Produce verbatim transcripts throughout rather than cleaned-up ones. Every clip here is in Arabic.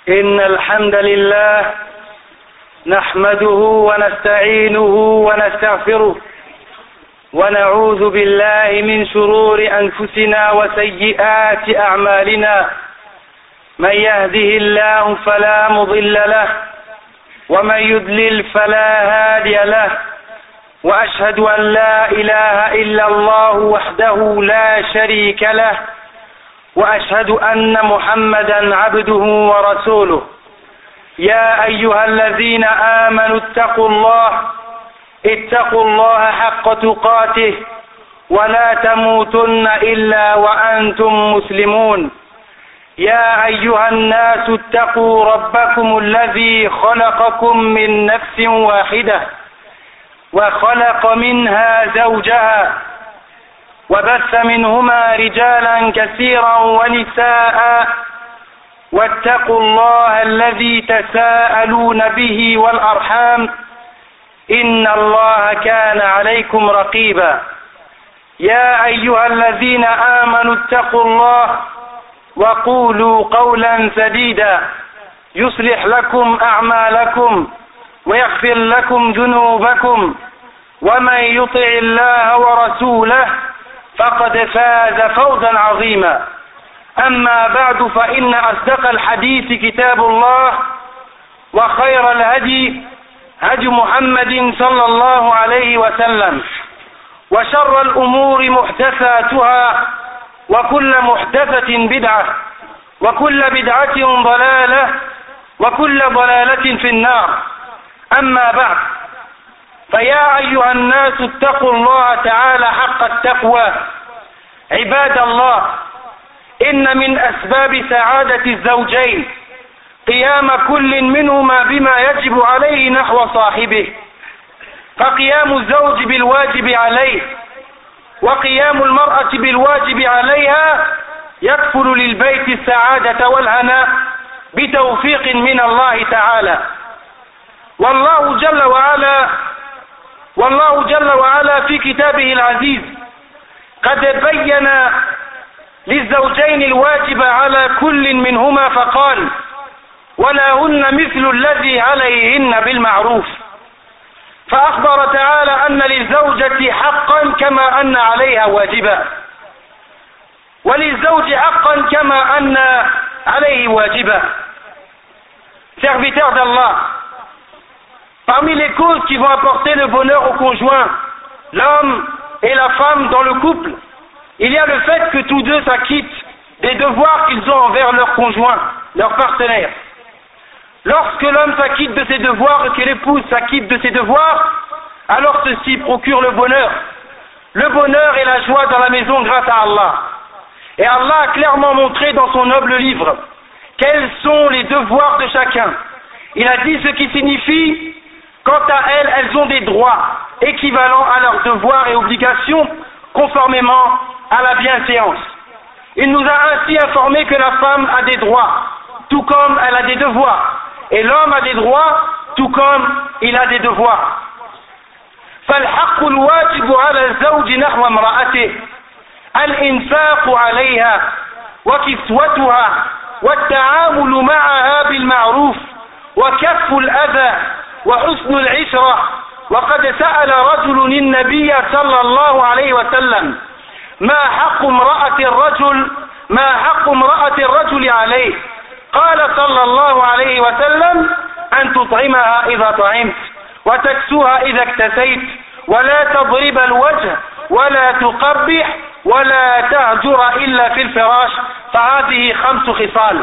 إن الحمد لله نحمده ونستعينه ونستغفره ونعوذ بالله من شرور أنفسنا وسيئات أعمالنا. من يهده الله فلا مضل له ومن يضلل فلا هادي له، وأشهد أن لا إله إلا الله وحده لا شريك له، وأشهد أن محمدا عبده ورسوله. يا أيها الذين آمنوا اتقوا الله اتقوا الله حق تقاته ولا تموتن إلا وأنتم مسلمون. يا أيها الناس اتقوا ربكم الذي خلقكم من نفس واحدة وخلق منها زوجها وبث منهما رجالا كثيرا ونساء، واتقوا الله الذي تساءلون به والأرحام إن الله كان عليكم رقيبا. يا أيها الذين آمنوا اتقوا الله وقولوا قولا سديدا يصلح لكم أعمالكم ويغفر لكم ذنوبكم، ومن يطع الله ورسوله فقد فاز فوزا عظيما. أما بعد، فإن أصدق الحديث كتاب الله، وخير الهدي هدي محمد صلى الله عليه وسلم، وشر الأمور محدثاتها، وكل محدثة بدعة، وكل بدعة ضلالة، وكل ضلالة في النار. أما بعد، فيا أيها الناس اتقوا الله تعالى حق التقوى. عباد الله، إن من أسباب سعادة الزوجين قيام كل منهما بما يجب عليه نحو صاحبه، فقيام الزوج بالواجب عليه وقيام المرأة بالواجب عليها يكفل للبيت السعادة والهناء بتوفيق من الله تعالى. والله جل وعلا والله جل وعلا في كتابه العزيز قد بين للزوجين الواجب على كل منهما فقال: ولهن مثل الذي عليهن بالمعروف. فأخبر تعالى أن للزوجة حقا كما أن عليها واجبا، وللزوج حقا كما أن عليه واجبا. Serviteurs d'Allah, parmi les causes qui vont apporter le bonheur au conjoint, l'homme et la femme dans le couple, il y a le fait que tous deux s'acquittent des devoirs qu'ils ont envers leur conjoint, leur partenaire. Lorsque l'homme s'acquitte de ses devoirs et que l'épouse s'acquitte de ses devoirs, alors ceci procure le bonheur. Le bonheur et la joie dans la maison grâce à Allah. Et Allah a clairement montré dans son noble livre quels sont les devoirs de chacun. Il a dit ce qui signifie: quant à elles, elles ont des droits équivalents à leurs devoirs et obligations conformément à la bienséance. Il nous a ainsi informé que la femme a des droits, tout comme elle a des devoirs. Et l'homme a des droits, tout comme il a des devoirs. فالحق الواجب على الزوج نحو امرأته الإنفاق عليها وكسوتها والتعامل معها بالمعروف وكف الأذى وحسن العشرة. وقد سأل رجل النبي صلى الله عليه وسلم: ما حق امرأة الرجل ما حق امرأة الرجل عليه؟ قال صلى الله عليه وسلم: أن تطعمها إذا طعمت وتكسوها إذا اكتسيت ولا تضرب الوجه ولا تقبح ولا تهجر إلا في الفراش فهذه خمس خصال.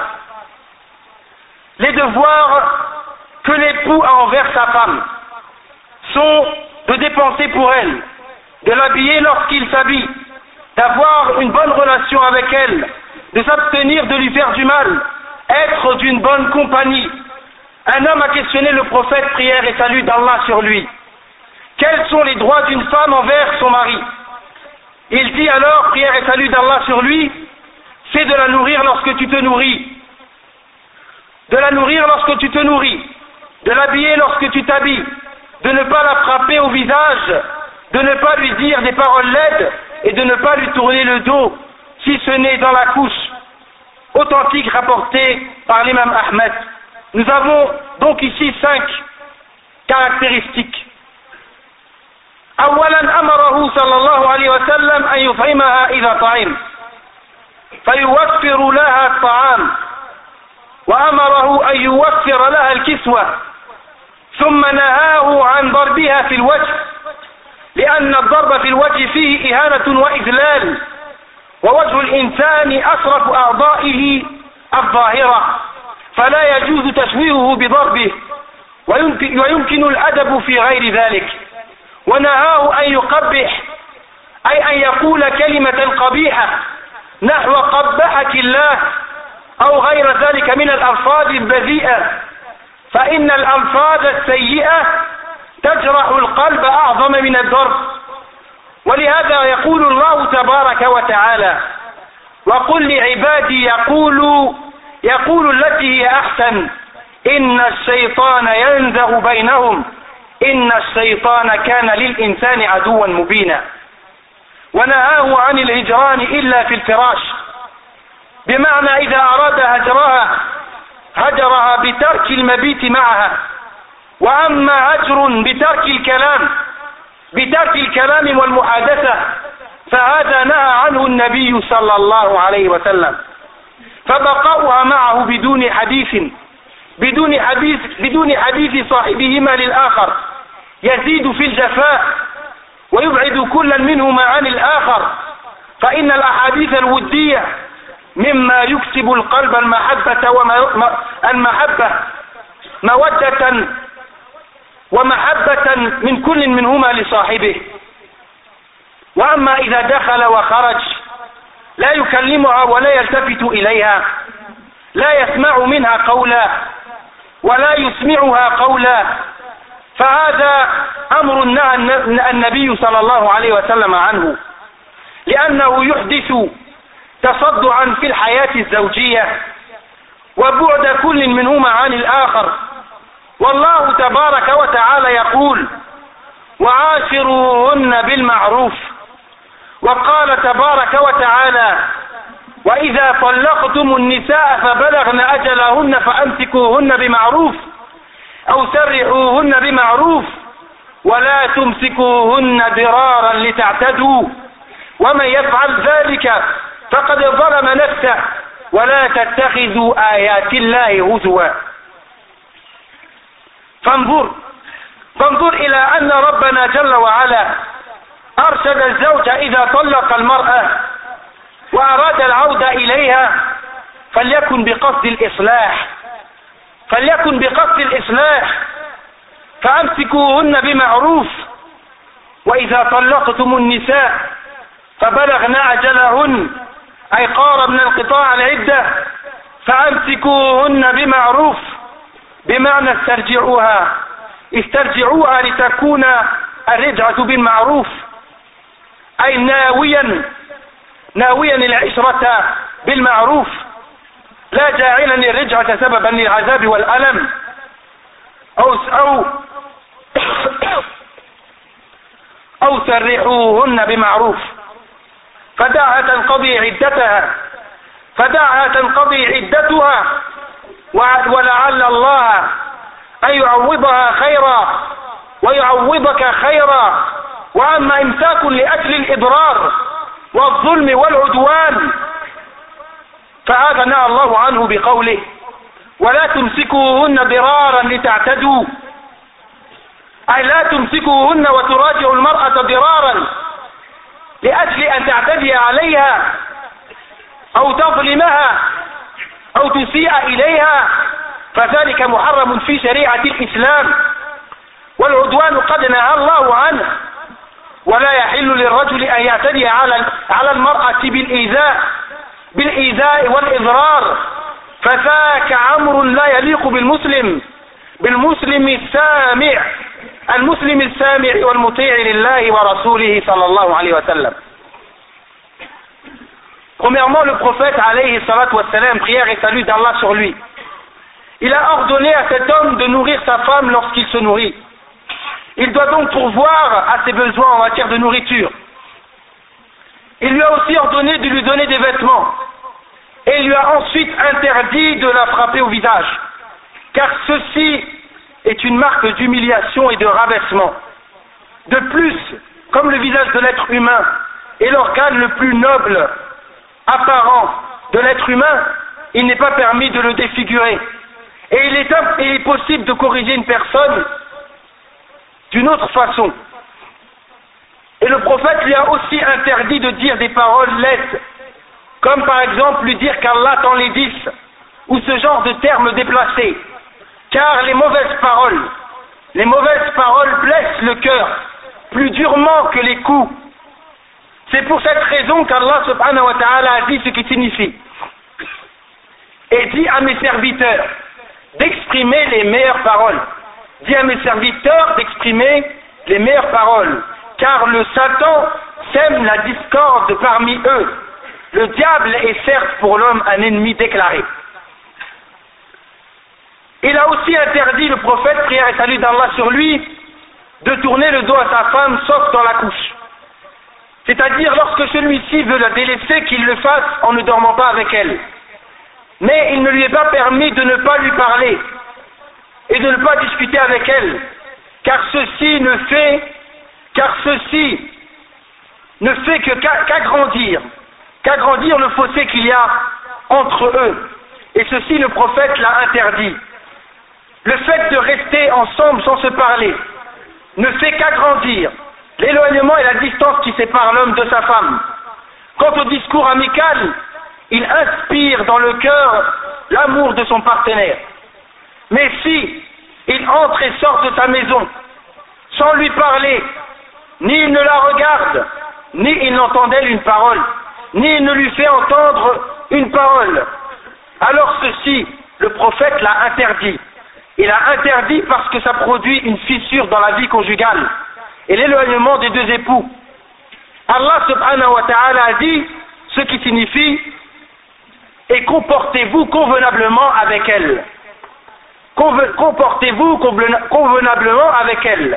Les devoirs que l'époux a envers sa femme sont de dépenser pour elle, de l'habiller lorsqu'il s'habille, d'avoir une bonne relation avec elle, de s'abstenir de lui faire du mal, être d'une bonne compagnie. Un homme a questionné le prophète, prière et salut d'Allah sur lui: quels sont les droits d'une femme envers son mari? Il dit alors, prière et salut d'Allah sur lui: c'est de la nourrir lorsque tu te nourris, de la nourrir lorsque tu te nourris, de l'habiller lorsque tu t'habilles, de ne pas la frapper au visage, de ne pas lui dire des paroles laides et de ne pas lui tourner le dos, si ce n'est dans la couche. Authentique rapporté par l'imam Ahmed. Nous avons donc ici cinq caractéristiques. أولا أمره صلى الله عليه وسلم أن يطعمها إذا طعم فيوفر لها الطعام، وأمره أن يوفر لها الكسوة، ثم نهاه عن ضربها في الوجه، لأن الضرب في الوجه فيه إهانة وإذلال، ووجه الإنسان أشرف أعضائه الظاهرة، فلا يجوز تشويهه بضربه، ويمكن الأدب في غير ذلك. ونهاه أن يقبح، أي أن يقول كلمة قبيحة نحو قبحك الله أو غير ذلك من الألفاظ البذيئة، فإن الألفاظ السيئة تجرح القلب أعظم من الضرب. ولهذا يقول الله تبارك وتعالى: وقل لعبادي يقولوا يقول التي هي أحسن إن الشيطان ينزغ بينهم إن الشيطان كان للإنسان عدوا مبينا. ونهاه عن الهجران إلا في الفراش، بمعنى إذا أراد هجرها هجرها بترك المبيت معها. وأما هجر بترك الكلام بترك الكلام والمحادثة فهذا نهى عنه النبي صلى الله عليه وسلم، فبقاؤها معه بدون حديث بدون حديث بدون حديث صاحبهما للآخر يزيد في الجفاء ويبعد كل منهما عن الآخر، فإن الأحاديث الودية مما يكسب القلب المحبة والمحبة مودة ومحبة من كل منهما لصاحبه. وأما إذا دخل وخرج لا يكلمها ولا يلتفت إليها، لا يسمع منها قولا ولا يسمعها قولا، فهذا أمر نهى النبي صلى الله عليه وسلم عنه، لأنه يحدث تصدعا في الحياة الزوجية وبعد كل منهما عن الآخر. والله تبارك وتعالى يقول: وعاشروهن بالمعروف. وقال تبارك وتعالى: وإذا طلقتم النساء فبلغن أجلهن فأمسكوهن بمعروف أو سرحوهن بمعروف ولا تمسكوهن ضرارا لتعتدوا ومن يفعل ذلك فقد ظلم نفسه ولا تتخذوا آيات الله هزوا. فانظر فانظر إلى أن ربنا جل وعلا أرشد الزوج إذا طلق المرأة وأراد العودة إليها فليكن بقصد الإصلاح فليكن بقصد الإصلاح فأمسكوهن بمعروف. وإذا طلقتم النساء فبلغن أجلهن أي قاربن انقطاع العدة فأمسكوهن بمعروف، بمعنى استرجعوها استرجعوها لتكون الرجعة بالمعروف، أي ناويا ناويا العشرة بالمعروف، لا جاعلا الرجعة سببا للعذاب والألم أو أو أو سرحوهن بمعروف. فدعها تنقضي عدتها فدعها تنقضي عدتها ولعل الله أن يعوضها خيرا ويعوضك خيرا. وأما إمساك لأجل الإضرار والظلم والعدوان فهذا نهى الله عنه بقوله: ولا تمسكوهن ضرارا لتعتدوا، أي لا تمسكوهن وتراجع المرأة ضرارا لأجل أن تعتدي عليها أو تظلمها أو تسيء إليها، فذلك محرم في شريعة الإسلام، والعدوان قد نهى الله عنه. ولا يحل للرجل أن يعتدي على على المرأة بالإيذاء بالإيذاء والإضرار، فذاك أمر لا يليق بالمسلم بالمسلم السامع المسلم السامع والمطيع لله ورسوله صلى الله عليه وسلم. Premièrement, le prophète alayhi salatu wassalam, prière et salut d'Allah sur lui, il a ordonné à cet homme de nourrir sa femme lorsqu'il se nourrit. Il doit donc pourvoir à ses besoins en matière de nourriture. Il lui a aussi ordonné de lui donner des vêtements et il lui a ensuite interdit de la frapper au visage. car ceci est une marque d'humiliation et de rabaissement. De plus, comme le visage de l'être humain est l'organe le plus noble apparent de l'être humain, il n'est pas permis de le défigurer. Et il est, il est possible de corriger une personne d'une autre façon. Et le prophète lui a aussi interdit de dire des paroles laides, comme par exemple lui dire qu'Allah t'enlaidisse, ou ce genre de termes déplacés. Car les mauvaises paroles, les mauvaises paroles blessent le cœur plus durement que les coups. C'est pour cette raison qu'Allah subhanahu wa ta'ala a dit ce qui signifie: et dit à mes serviteurs d'exprimer les meilleures paroles. Dis à mes serviteurs d'exprimer les meilleures paroles, car le Satan sème la discorde parmi eux. Le diable est certes pour l'homme un ennemi déclaré. Il a aussi interdit, le prophète, prière et salut d'Allah sur lui, de tourner le dos à sa femme sauf dans la couche. C'est-à-dire lorsque celui-ci veut la délaisser, qu'il le fasse en ne dormant pas avec elle. Mais il ne lui est pas permis de ne pas lui parler et de ne pas discuter avec elle, car ceci ne fait, car ceci ne fait que qu'agrandir, qu'agrandir le fossé qu'il y a entre eux. Et ceci, le prophète l'a interdit. Le fait de rester ensemble sans se parler ne fait qu'agrandir l'éloignement et la distance qui séparent l'homme de sa femme. Quant au discours amical, il inspire dans le cœur l'amour de son partenaire. Mais si il entre et sort de sa maison sans lui parler, ni il ne la regarde, ni il n'entend d'elle une parole, ni il ne lui fait entendre une parole, alors ceci, le prophète l'a interdit. Il a interdit parce que ça produit une fissure dans la vie conjugale et l'éloignement des deux époux. Allah subhanahu wa ta'ala a dit ce qui signifie: et comportez-vous convenablement avec elle. Comportez-vous convenablement avec elle.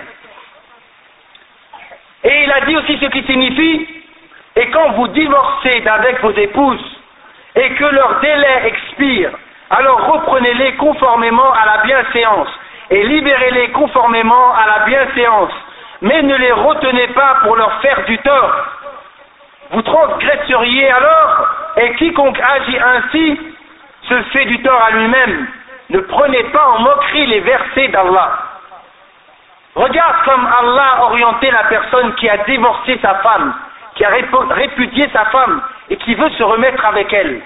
Et il a dit aussi ce qui signifie: et quand vous divorcez d'avec vos épouses et que leur délai expire, alors reprenez-les conformément à la bienséance et libérez-les conformément à la bienséance, mais ne les retenez pas pour leur faire du tort. Vous transgresseriez alors, et quiconque agit ainsi se fait du tort à lui-même. Ne prenez pas en moquerie les versets d'Allah. Regarde comme Allah a orienté la personne qui a divorcé sa femme, qui a répudié sa femme et qui veut se remettre avec elle.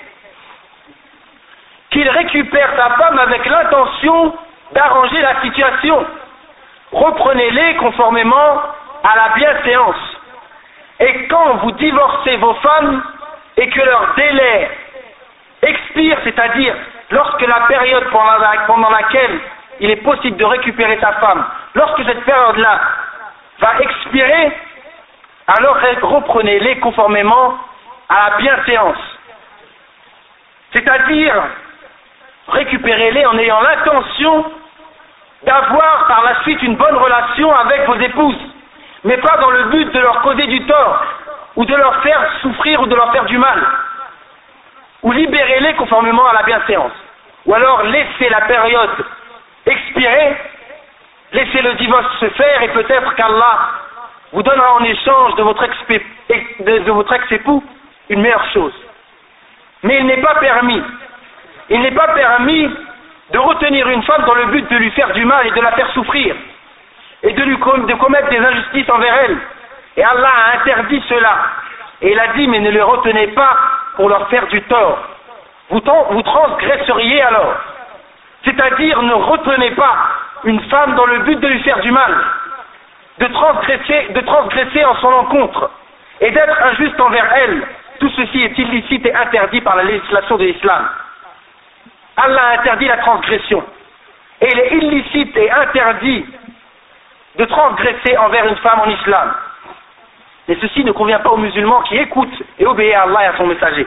Qu'il récupère sa femme avec l'intention d'arranger la situation. Reprenez-les conformément à la bienséance. Et quand vous divorcez vos femmes et que leur délai expire, c'est-à-dire lorsque la période pendant laquelle il est possible de récupérer sa femme, lorsque cette période-là va expirer, alors reprenez-les conformément à la bienséance. C'est-à-dire, récupérez-les en ayant l'intention d'avoir par la suite une bonne relation avec vos épouses, mais pas dans le but de leur causer du tort, ou de leur faire souffrir ou de leur faire du mal. Ou libérez-les conformément à la bienséance. Ou alors laissez la période expirer, laissez le divorce se faire, et peut-être qu'Allah vous donnera en échange de votre ex-époux, de votre ex-époux une meilleure chose. Mais il n'est pas permis, il n'est pas permis de retenir une femme dans le but de lui faire du mal et de la faire souffrir, et de lui de commettre des injustices envers elle. Et Allah a interdit cela. Et il a dit: mais ne les retenez pas pour leur faire du tort. Vous, vous transgresseriez alors. C'est-à-dire, ne retenez pas une femme dans le but de lui faire du mal, de transgresser, de transgresser en son encontre, et d'être injuste envers elle. Tout ceci est illicite et interdit par la législation de l'islam. Allah a interdit la transgression. Et il est illicite et interdit de transgresser envers une femme en islam. Et ceci ne convient pas aux musulmans qui écoutent et obéissent à Allah et à son messager.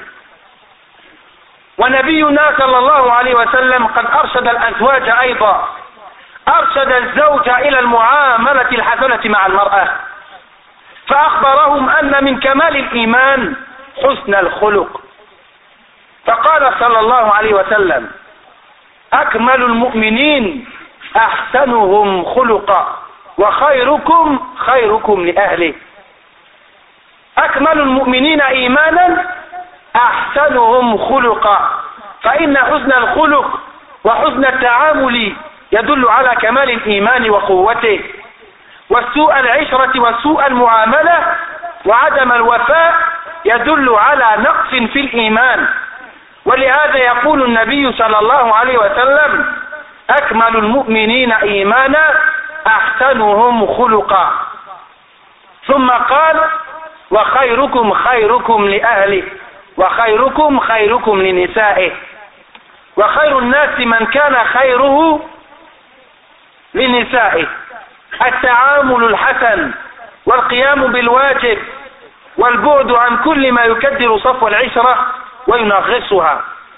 ونبينا صلى الله عليه وسلم قد أرشد الأزواج أيضا أرشد الزوج إلى المعاملة الحسنة مع المرأة فأخبرهم أن من كمال الإيمان حسن الخلق فقال صلى الله عليه وسلم أكمل المؤمنين أحسنهم خلقا وخيركم خيركم لأهله. أكمل المؤمنين إيمانا أحسنهم خلقا، فإن حسن الخلق وحسن التعامل يدل على كمال الإيمان وقوته، وسوء العشرة وسوء المعاملة وعدم الوفاء يدل على نقص في الإيمان. ولهذا يقول النبي صلى الله عليه وسلم: أكمل المؤمنين إيمانا أحسنهم خلقا. ثم قال: وخيركم خيركم لأهله وخيركم خيركم لنسائه. وخير الناس من كان خيره لنسائه. التعامل الحسن والقيام بالواجب والبعد عن كل ما يكدر صفو العشرة وينغصها.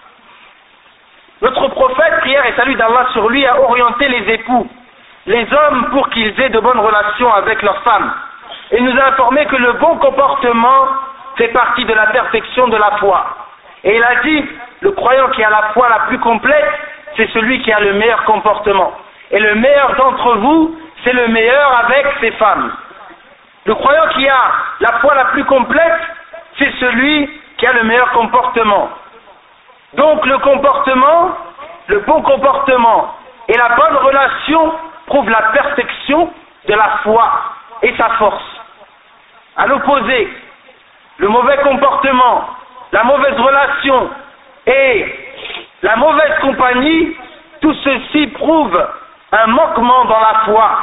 Notre prophète, prière et salut d'Allah sur lui, a orienté les époux, les hommes, pour qu'ils aient de bonnes relations avec leurs femmes. Il nous a informé que le bon comportement fait partie de la perfection de la foi. Et il a dit, le croyant qui a la foi la plus complète, c'est celui qui a le meilleur comportement. Et le meilleur d'entre vous, c'est le meilleur avec ses femmes. Le croyant qui a la foi la plus complète, c'est celui qui a le meilleur comportement. Donc le comportement, le bon comportement et la bonne relation prouvent la perfection de la foi et sa force. À l'opposé, le mauvais comportement, la mauvaise relation et la mauvaise compagnie, tout ceci prouve un manquement dans la foi.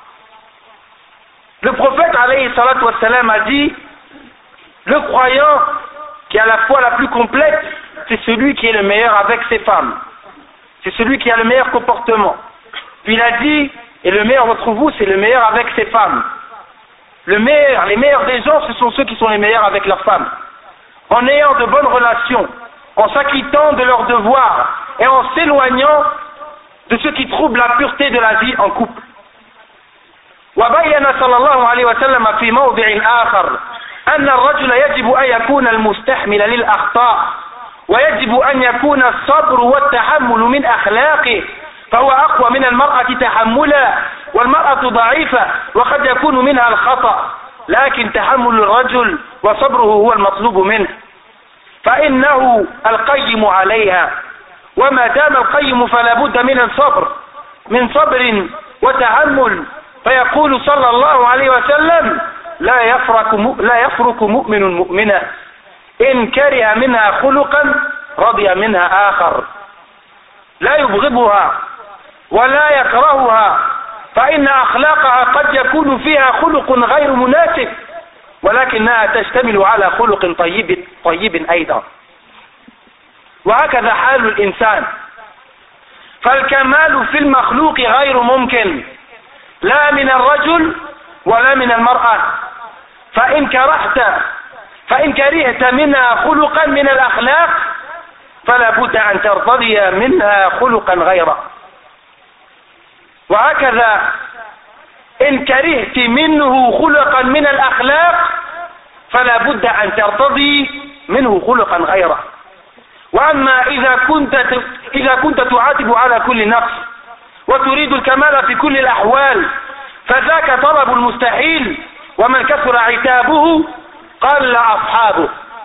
Le prophète alayhi salatu wassalam a dit: le croyant qui a la foi la plus complète, c'est celui qui est le meilleur avec ses femmes. C'est celui qui a le meilleur comportement. Puis il a dit, et le meilleur d'entre vous, c'est le meilleur avec ses femmes. Le meilleur, les meilleurs des gens, ce sont ceux qui sont les meilleurs avec leurs femmes. En ayant de bonnes relations, en s'acquittant de leurs devoirs et en s'éloignant de ce qui trouble la pureté de la vie en couple. وبين صلى الله عليه وسلم في موضع آخر أن الرجل يجب أن يكون المستحمل للأخطاء ويجب أن يكون الصبر والتحمل من أخلاقه، فهو أقوى من المرأة تحملا، والمرأة ضعيفة وقد يكون منها الخطأ، لكن تحمل الرجل وصبره هو المطلوب منه، فإنه القيم عليها، وما دام القيم فلا بد من الصبر من صبر وتحمل. فيقول صلى الله عليه وسلم: لا يفرق لا يفرق مؤمن مؤمنة إن كره منها خلقا رضي منها آخر، لا يبغضها ولا يكرهها، فإن أخلاقها قد يكون فيها خلق غير مناسب ولكنها تشتمل على خلق طيب طيب أيضا. وهكذا حال الإنسان، فالكمال في المخلوق غير ممكن، لا من الرجل ولا من المرأة. فإن كرهت فإن كرهت منها خلقا من الأخلاق فلا بد أن ترتضي منها خلقا غيره. وهكذا إن كرهت منه خلقا من الأخلاق فلا بد أن ترتضي منه خلقا غيره. وأما إذا كنت إذا كنت تعاتب على كل نقص وتريد الكمال في كل الأحوال فذاك طلب المستحيل، ومن كثر عتابه قل أصحابه.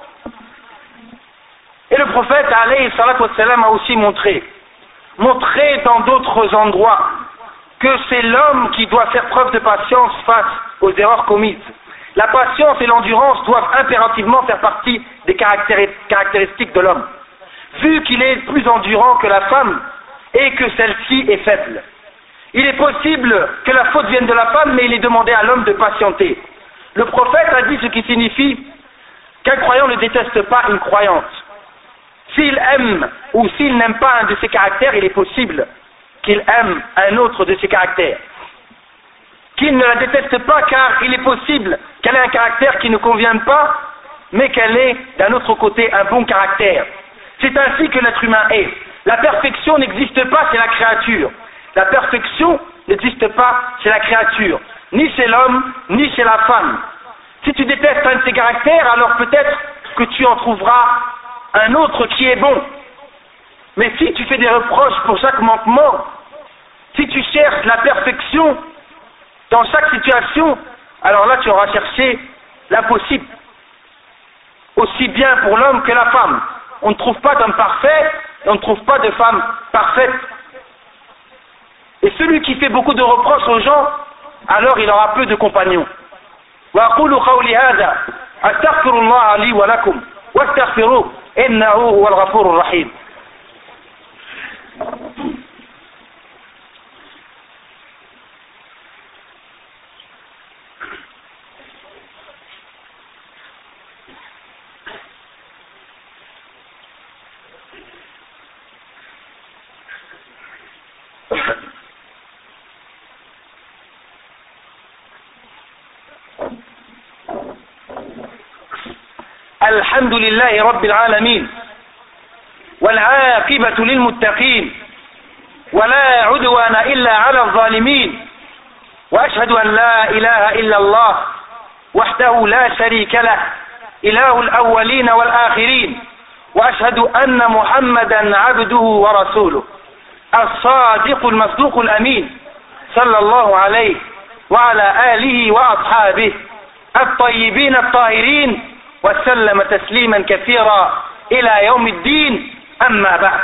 Et le prophète alayhi salatu wassalam a aussi montré, montré dans d'autres endroits que c'est l'homme qui doit faire preuve de patience face aux erreurs commises. La patience et l'endurance doivent impérativement faire partie des caractéristiques de l'homme, vu qu'il est plus endurant que la femme et que celle-ci est faible. Il est possible que la faute vienne de la femme, mais il est demandé à l'homme de patienter. Le prophète a dit ce qui signifie qu'un croyant ne déteste pas une croyante. S'il aime ou s'il n'aime pas un de ses caractères, il est possible qu'il aime un autre de ses caractères. Qu'il ne la déteste pas, car il est possible qu'elle ait un caractère qui ne convienne pas, mais qu'elle ait d'un autre côté un bon caractère. C'est ainsi que l'être humain est. La perfection n'existe pas chez la créature. La perfection n'existe pas chez la créature, ni chez l'homme, ni chez la femme. Si tu détestes un de ces caractères, alors peut-être que tu en trouveras un autre qui est bon. Mais si tu fais des reproches pour chaque manquement, si tu cherches la perfection dans chaque situation, alors là tu auras cherché l'impossible. Aussi bien pour l'homme que la femme. On ne trouve pas d'homme parfait et on ne trouve pas de femme parfaite. Et celui qui fait beaucoup de reproches aux gens, alors il aura peu de compagnons. وأقول قولي هذا أستغفر الله لي ولكم واستغفروه إنه هو الغفور الرحيم. الحمد لله رب العالمين والعاقبة للمتقين ولا عدوان إلا على الظالمين وأشهد أن لا إله إلا الله وحده لا شريك له إله الأولين والآخرين وأشهد أن محمدا عبده ورسوله الصادق المصدوق الأمين صلى الله عليه وعلى آله وأصحابه الطيبين الطاهرين وسلم تسليما كثيرا إلى يوم الدين. أما بعد،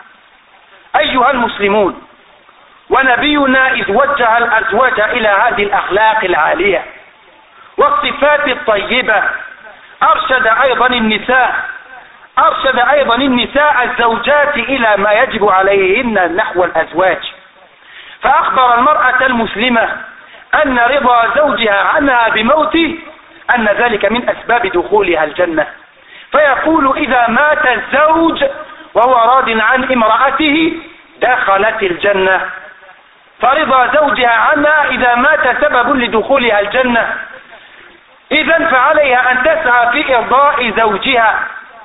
أيها المسلمون، ونبينا إذ وجه الأزواج إلى هذه الأخلاق العالية والصفات الطيبة أرشد أيضا النساء أرشد أيضا النساء الزوجات إلى ما يجب عليهن نحو الأزواج، فأخبر المرأة المسلمة أن رضا زوجها عنها بموته أن ذلك من أسباب دخولها الجنة، فيقول إذا مات الزوج وهو راض عن امرأته دخلت الجنة، فرضا زوجها عنها إذا مات سبب لدخولها الجنة. إذن فعليها أن تسعى في إرضاء زوجها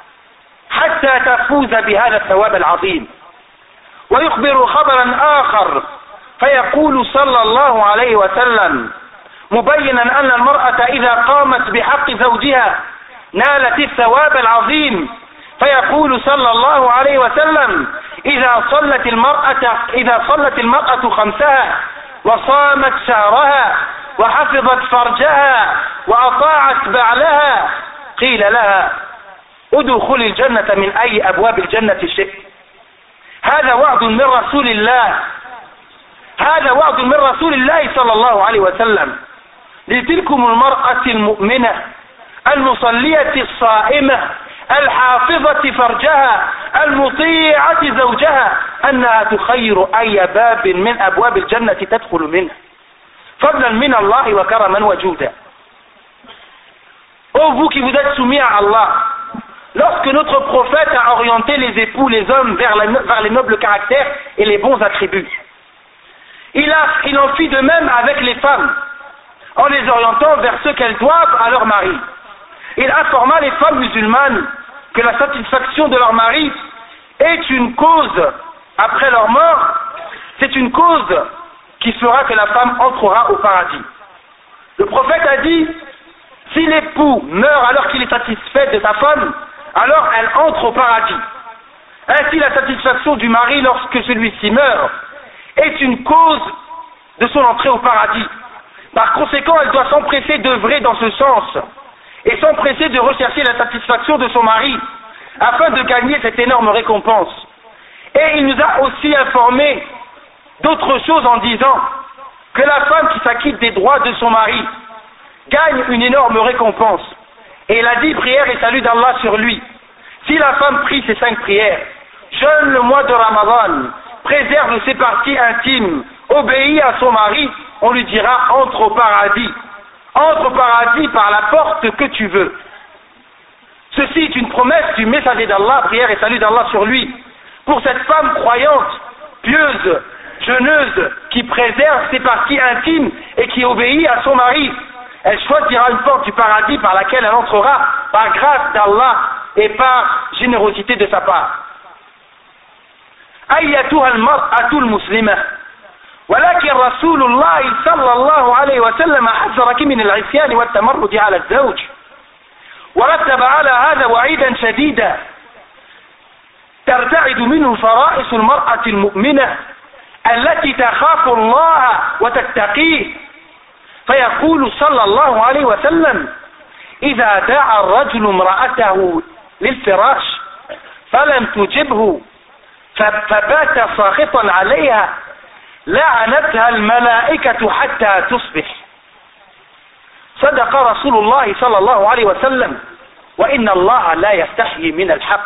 حتى تفوز بهذا الثواب العظيم. ويخبر خبرا آخر فيقول صلى الله عليه وسلم مبينا أن المرأة إذا قامت بحق زوجها نالت الثواب العظيم، فيقول صلى الله عليه وسلم إذا صلت المرأة إذا صلت المرأة خمسها وصامت شهرها وحفظت فرجها وأطاعت بعلها قيل لها ادخل الجنة من أي أبواب الجنة شئت. هذا وعد من رسول الله هذا وعد من رسول الله صلى الله عليه وسلم لتلكم المرأة المؤمنة المصلية الصائمة الحافظة فرجها المطيعة زوجها أنها تخير أي باب من أبواب الجنة تدخل منه فضلا من الله وكرما وجودا. Ô vous qui vous êtes soumis à Allah, lorsque notre prophète a orienté les époux, les hommes vers, la, vers les nobles caractères et les bons attributs, il, a, il en fit de même avec les femmes en les orientant vers ce qu'elles doivent à leur mari. Il informa les femmes musulmanes que la satisfaction de leur mari est une cause, après leur mort, c'est une cause qui fera que la femme entrera au paradis. Le prophète a dit, si l'époux meurt alors qu'il est satisfait de sa femme, alors elle entre au paradis. Ainsi, la satisfaction du mari lorsque celui-ci meurt est une cause de son entrée au paradis. Par conséquent, elle doit s'empresser d'œuvrer dans ce sens et s'empresser de rechercher la satisfaction de son mari afin de gagner cette énorme récompense. Et il nous a aussi informé d'autres choses en disant que la femme qui s'acquitte des droits de son mari gagne une énorme récompense. Et il a dit prière et salut d'Allah sur lui. Si la femme prie ses cinq prières, jeûne le mois de Ramadan, préserve ses parties intimes, obéit à son mari, on lui dira entre au paradis. Entre au paradis par la porte que tu veux. Ceci est une promesse du messager d'Allah, prière et salut d'Allah sur lui, pour cette femme croyante, pieuse, jeûneuse, qui préserve ses parties intimes et qui obéit à son mari. Elle choisira une porte du paradis par laquelle elle entrera par grâce d'Allah et par générosité de sa part. أيتها المرأة المسلمة ولكن رسول الله صلى الله عليه وسلم حذرك من العصيان والتمرد على الزوج ورتب على هذا وعيدا شديدا ترتعد منه فرائص المرأة المؤمنة التي تخاف الله وتتقيه. فيقول صلى الله عليه وسلم: إذا دعا الرجل امرأته للفراش فلم تجبه فبات ساخطا عليها لعنتها الملائكة حتى تصبح. صدق رسول الله صلى الله عليه وسلم، وإن الله لا يستحيي من الحق.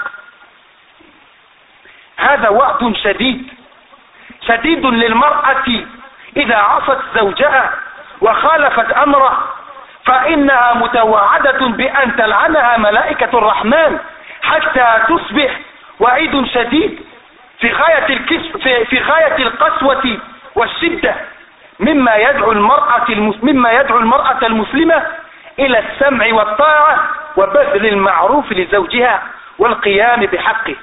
هذا وعد شديد شديد للمرأة إذا عصت زوجها وخالفت أمره، فإنها متوعدة بأن تلعنها ملائكة الرحمن حتى تصبح. وعيد شديد في غاية الكسف في, في غاية القسوة والشدة، مما يدعو المرأة مما يدعو المرأة المسلمة إلى السمع والطاعة وبذل المعروف لزوجها والقيام بحقه.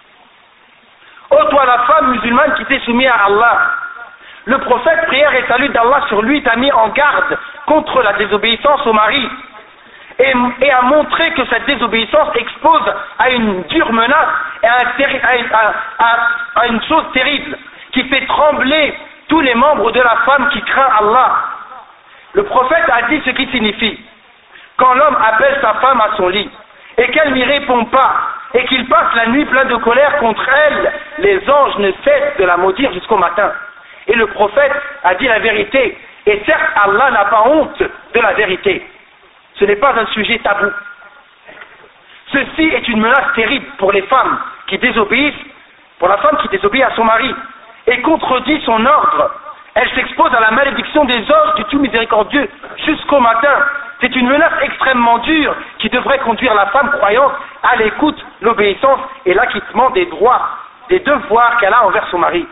Ô toi la femme musulmane qui t'est soumise à Allah, le prophète, prière et salut d'Allah sur lui, t'a mis en garde contre la désobéissance au mari et, et a montré que cette désobéissance expose à une dure menace et à, un, à, à, à une chose terrible qui fait trembler tous les membres de la femme qui craint Allah. Le prophète a dit ce qui signifie: quand l'homme appelle sa femme à son lit et qu'elle n'y répond pas et qu'il passe la nuit plein de colère contre elle, les anges ne cessent de la maudire jusqu'au matin. Et le prophète a dit la vérité. Et certes, Allah n'a pas honte de la vérité. Ce n'est pas un sujet tabou. Ceci est une menace terrible pour les femmes qui désobéissent, pour la femme qui désobéit à son mari et contredit son ordre. Elle s'expose à la malédiction des anges du tout miséricordieux jusqu'au matin. C'est une menace extrêmement dure qui devrait conduire la femme croyante à l'écoute, l'obéissance et l'acquittement des droits, des devoirs qu'elle a envers son mari.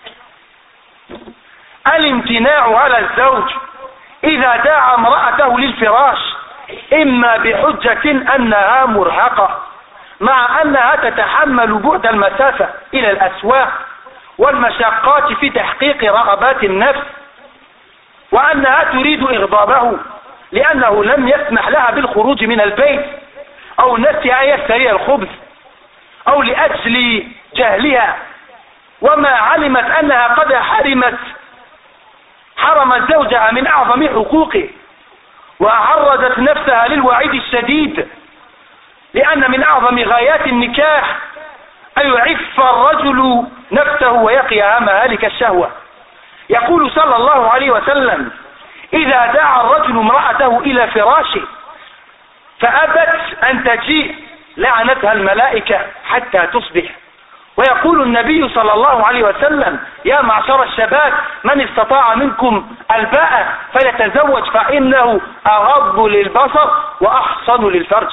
الامتناع على الزوج إذا دعا امرأته للفراش إما بحجة أنها مرهقة مع أنها تتحمل بعد المسافة إلى الأسواق والمشقات في تحقيق رغبات النفس، وأنها تريد إغضابه لأنه لم يسمح لها بالخروج من البيت، أو نسي أن يشتري الخبز، أو لأجل جهلها وما علمت أنها قد حرمت حرمت زوجها من أعظم حقوقه، وعرضت نفسها للوعيد الشديد، لأن من أعظم غايات النكاح أن يعف الرجل نفسه ويقي مهالك الشهوة. يقول صلى الله عليه وسلم: إذا دعا الرجل امرأته إلى فراشه فأبت أن تجيء لعنتها الملائكة حتى تصبح. ويقول النبي صلى الله عليه وسلم: يا معشر الشباب من استطاع منكم الباءة فليتزوج فإنه أغض للبصر وأحصن للفرج.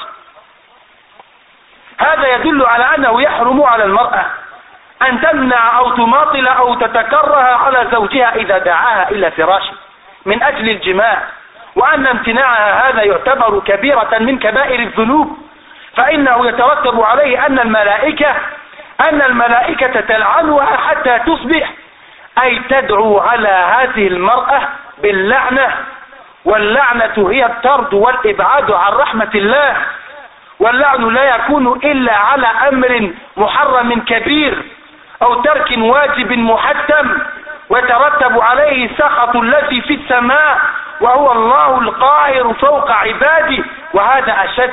هذا يدل على أنه يحرم على المرأة أن تمنع أو تماطل أو تتكره على زوجها إذا دعاها إلى فراشه من أجل الجماع، وأن امتناعها هذا يعتبر كبيرة من كبائر الذنوب، فإنه يترتب عليه أن الملائكة أن الملائكة تلعنها حتى تصبح، أي تدعو على هذه المرأة باللعنة، واللعنة هي الطرد والإبعاد عن رحمة الله، واللعن لا يكون إلا على أمر محرم كبير أو ترك واجب محتم، ويترتب عليه سخط الذي في السماء وهو الله القاهر فوق عباده، وهذا أشد.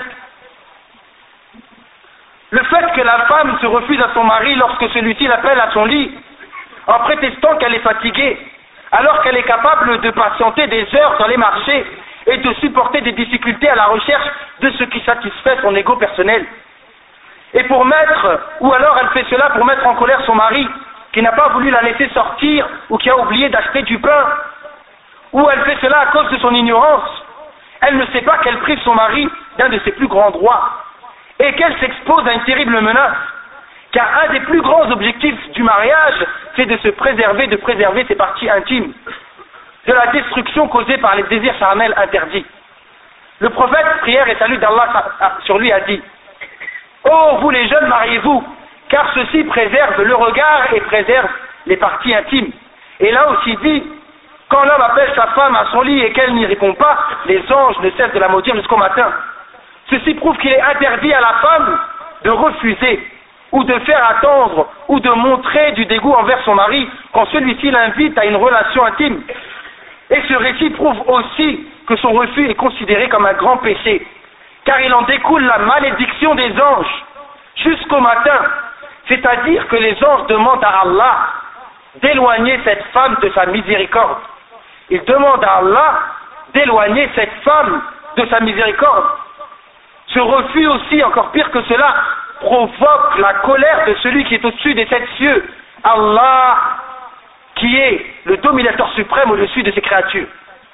Le fait que la femme se refuse à son mari lorsque celui-ci l'appelle à son lit, en prétextant qu'elle est fatiguée, alors qu'elle est capable de patienter des heures dans les marchés et de supporter des difficultés à la recherche de ce qui satisfait son ego personnel. Et pour mettre, ou alors elle fait cela pour mettre en colère son mari, qui n'a pas voulu la laisser sortir, ou qui a oublié d'acheter du pain, ou elle fait cela à cause de son ignorance. Elle ne sait pas qu'elle prive son mari d'un de ses plus grands droits, et qu'elle s'expose à une terrible menace, car un des plus grands objectifs du mariage, c'est de se préserver, de préserver ses parties intimes, de la destruction causée par les désirs charnels interdits. Le prophète, prière et salut d'Allah sur lui, a dit: ô vous les jeunes, mariez-vous, car ceci préserve le regard et préserve les parties intimes. Et là aussi dit: quand l'homme appelle sa femme à son lit et qu'elle n'y répond pas, les anges ne cessent de la maudire jusqu'au matin. Ceci prouve qu'il est interdit à la femme de refuser ou de faire attendre ou de montrer du dégoût envers son mari quand celui-ci l'invite à une relation intime. Et ce récit prouve aussi que son refus est considéré comme un grand péché, car il en découle la malédiction des anges jusqu'au matin, c'est-à-dire que les anges demandent à Allah d'éloigner cette femme de sa miséricorde. Ils demandent à Allah d'éloigner cette femme de sa miséricorde. Ce refus aussi, encore pire que cela, provoque la colère de celui qui est au-dessus des sept cieux, Allah, qui est le dominateur suprême au-dessus de ses créatures.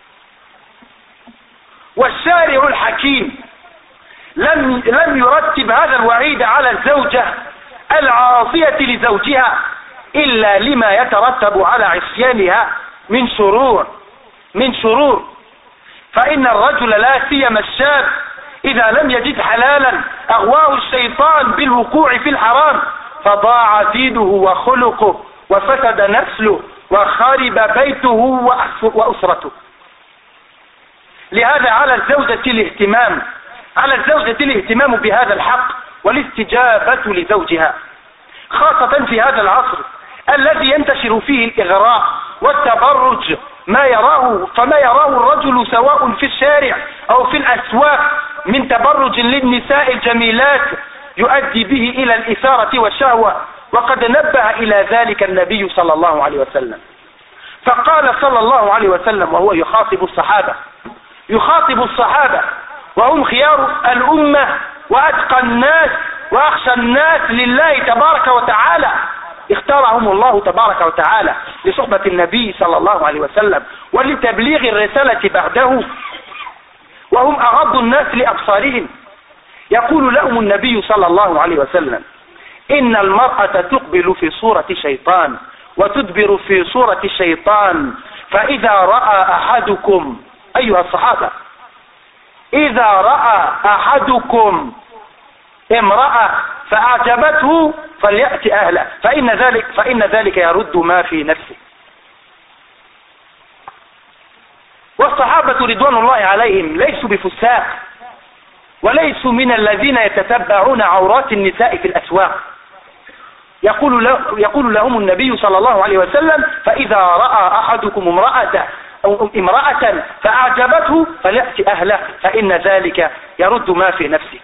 والشارع الحكيم لم لم يرتب هذا الوعيد على الزوجة العاصية لزوجها إلا لما يترتب على عصيانها من شرور من شرور فإن الرجل لا سيما الشاب إذا لم يجد حلالا أغواه الشيطان بالوقوع في الحرام فضاع دينه وخلقه وفسد نسله وخرب بيته وأسرته. لهذا على الزوجة الاهتمام على الزوجة الاهتمام بهذا الحق والاستجابة لزوجها، خاصة في هذا العصر الذي ينتشر فيه الإغراء والتبرج ما يراه فما يراه الرجل سواء في الشارع أو في الأسواق من تبرج للنساء الجميلات يؤدي به إلى الإثارة والشهوة، وقد نبه إلى ذلك النبي صلى الله عليه وسلم، فقال صلى الله عليه وسلم وهو يخاطب الصحابة يخاطب الصحابة وهم خيار الأمة وأتقى الناس وأخشى الناس لله تبارك وتعالى، اختارهم الله تبارك وتعالى لصحبة النبي صلى الله عليه وسلم ولتبليغ الرسالة بعده، وهم أغض الناس لأبصارهم. يقول لهم النبي صلى الله عليه وسلم: إن المرأة تقبل في صورة شيطان وتدبر في صورة الشيطان، فإذا رأى أحدكم أيها الصحابة إذا رأى أحدكم امرأة فأعجبته فليأتي أهله فإن ذلك فإن ذلك يرد ما في نفسه. والصحابة رضوان الله عليهم ليسوا بفساق وليسوا من الذين يتتبعون عورات النساء في الأسواق. يقول, له يقول لهم النبي صلى الله عليه وسلم: فإذا رأى أحدكم امرأة أو امرأة فأعجبته فليأتي أهله فإن ذلك يرد ما في نفسه.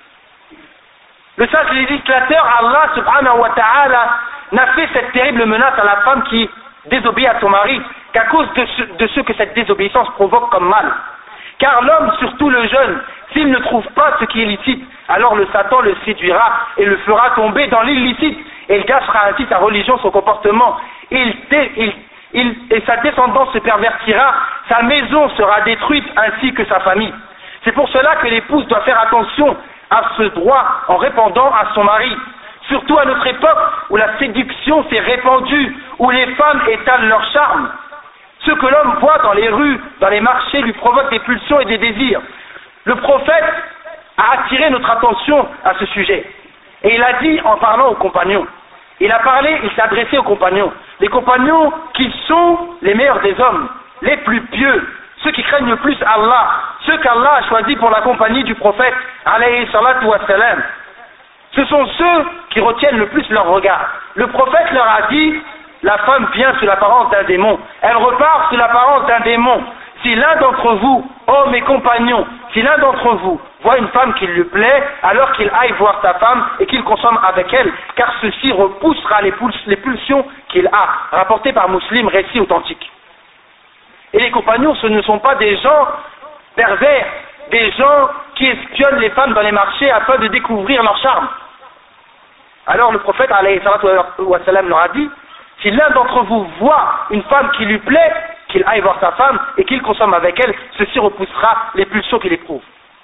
Le sage législateur, Allah subhanahu wa ta'ala, n'a fait cette terrible menace à la femme qui désobéit à son mari qu'à cause de ce, de ce que cette désobéissance provoque comme mal. Car l'homme, surtout le jeune, s'il ne trouve pas ce qui est licite, alors le Satan le séduira et le fera tomber dans l'illicite, et il gâchera ainsi sa religion, son comportement, il, il, il, et sa descendance se pervertira, sa maison sera détruite ainsi que sa famille. C'est pour cela que l'épouse doit faire attention à ce droit en répondant à son mari, surtout à notre époque où la séduction s'est répandue, où les femmes étalent leur charme. Ce que l'homme voit dans les rues, dans les marchés, lui provoque des pulsions et des désirs. Le prophète a attiré notre attention à ce sujet. Et il a dit en parlant aux compagnons, il a parlé, il s'est adressé aux compagnons, les compagnons qui sont les meilleurs des hommes, les plus pieux, ceux qui craignent le plus Allah, ceux qu'Allah a choisis pour la compagnie du prophète, alayhi salatu wassalam. Ce sont ceux qui retiennent le plus leur regard. Le prophète leur a dit: la femme vient sous l'apparence d'un démon, elle repart sous l'apparence d'un démon. Si l'un d'entre vous, oh mes compagnons, si l'un d'entre vous voit une femme qui lui plaît, alors qu'il aille voir sa femme et qu'il consomme avec elle, car ceci repoussera les, puls- les pulsions qu'il a, rapporté par Muslim, récit authentique. Et les compagnons, ce ne sont pas des gens pervers, des gens qui espionnent les femmes dans les marchés afin de découvrir leur charme. Alors le prophète, alayhi salatu wa salam, leur a dit: si l'un d'entre vous voit une femme qui lui plaît, qu'il aille voir sa femme et qu'il consomme avec elle, ceci repoussera les pulsions qu'il éprouve.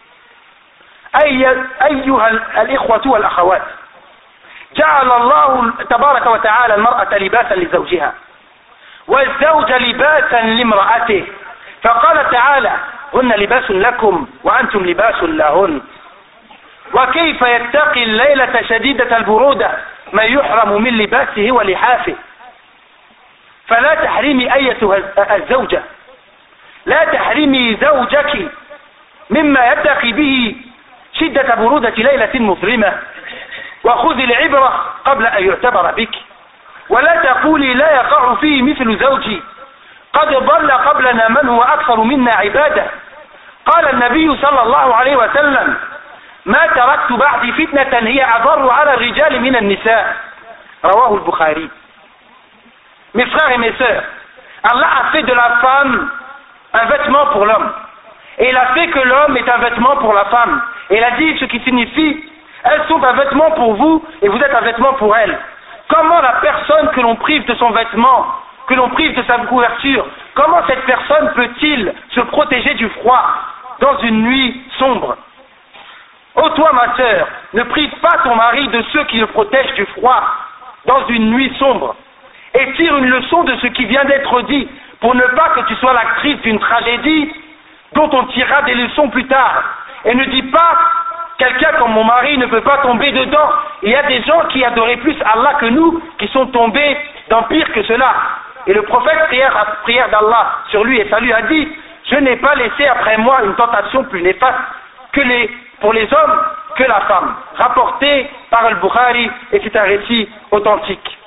أيها الإخوة والأخوات، جعل الله تبارك وتعالى المرأة لباسا لزوجها والزوج لباسا لامرأته، فقال تعالى: هن لباس لكم وأنتم لباس لهن. وكيف يتقي الليلة شديدة البرودة ما يحرم من لباسه ولحافه؟ فلا تحرمي أيتها الزوجة، لا تحرمي زوجك مما يتقي به شدة برودة ليلة مظلمة، وخذ العبرة قبل أن يعتبر بك ولا تقولي لا يقع فيه مثل زوجي قد ضل قبلنا من هو أكثر منا عبادة. قال النبي صلى الله عليه وسلم ما تركت بعد فتنة هي أضر على الرجال من النساء. رواه البخاري. Mes frères et mes sœurs, Allah a fait de la femme un vêtement pour l'homme. Et il a fait que l'homme est un vêtement pour la femme. Et il a dit ce qui signifie, elles sont un vêtement pour vous et vous êtes un vêtement pour elles. Comment la personne que l'on prive de son vêtement, que l'on prive de sa couverture, comment cette personne peut-il se protéger du froid dans une nuit sombre? Ô toi ma sœur, ne prive pas ton mari de ceux qui le protègent du froid dans une nuit sombre. Et tire une leçon de ce qui vient d'être dit, pour ne pas que tu sois l'actrice d'une tragédie dont on tirera des leçons plus tard. Et ne dis pas, quelqu'un comme mon mari ne peut pas tomber dedans. Il y a des gens qui adoraient plus Allah que nous, qui sont tombés dans pire que cela. Et le prophète, prière, prière d'Allah sur lui et salut, a dit, je n'ai pas laissé après moi une tentation plus néfaste que les, pour les hommes que la femme. Rapporté par Al-Bukhari, et c'est un récit authentique.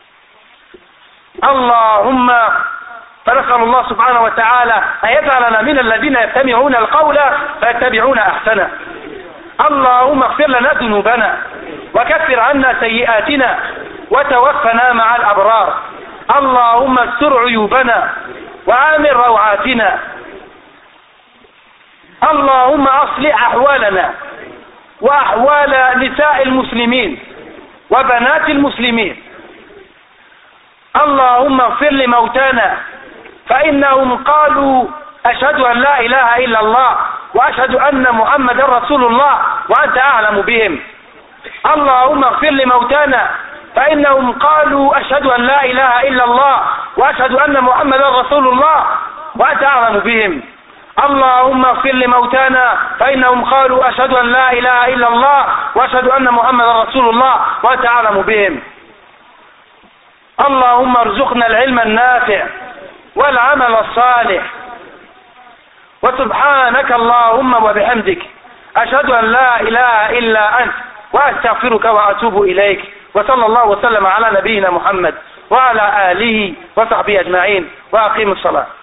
اللهم فنسأل الله سبحانه وتعالى أن يجعلنا من الذين يستمعون القول فيتبعون أحسنه. اللهم اغفر لنا ذنوبنا وكفر عنا سيئاتنا وتوفنا مع الأبرار. اللهم استر عيوبنا وآمن روعاتنا. اللهم أصلح أحوالنا وأحوال نساء المسلمين وبنات المسلمين. اللهم اغفر لموتانا فإنهم قالوا أشهد أن لا إله إلا الله وأشهد أن محمدا رسول الله وأنت أعلم بهم. اللهم اغفر لموتانا فإنهم قالوا أشهد أن لا إله إلا الله وأشهد أن محمدا رسول الله وأنت أعلم بهم. اللهم اغفر لموتانا فإنهم قالوا أشهد أن لا إله إلا الله وأشهد أن محمدا رسول الله وأنت أعلم بهم. اللهم ارزقنا العلم النافع والعمل الصالح. وسبحانك اللهم وبحمدك أشهد أن لا إله إلا أنت وأستغفرك وأتوب إليك. وصلى الله وسلم على نبينا محمد وعلى آله وصحبه أجمعين وأقيموا الصلاة.